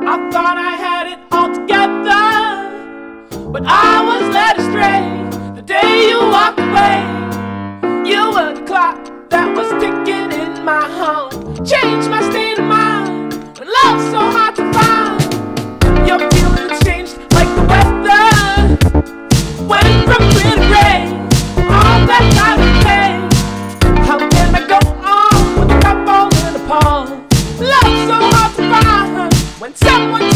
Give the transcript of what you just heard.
I thought I had it all together, but I was led astray the day you walked away. You were the clock that was ticking in my heart, changed my state of mind when love's so hard to find. Your feelings changed like the weather, went from clear to gray, all that time and pain. How can I go on with the cup falling apart? Love's so hard to find when someone